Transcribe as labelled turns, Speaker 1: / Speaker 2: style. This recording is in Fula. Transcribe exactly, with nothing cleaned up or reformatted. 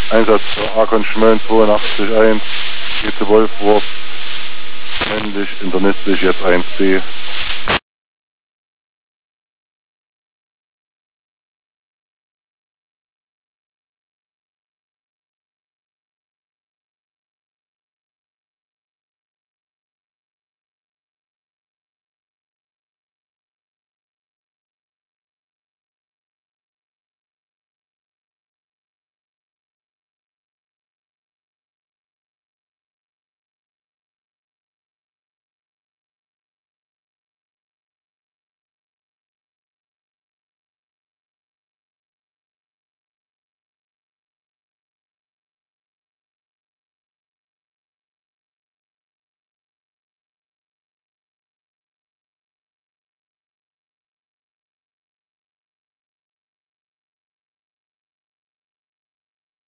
Speaker 1: Einsatz für Arkon Schmölln zweiundachtzig eins, geht zu Wolfwurf, männlich, internistisch, jetzt eins B.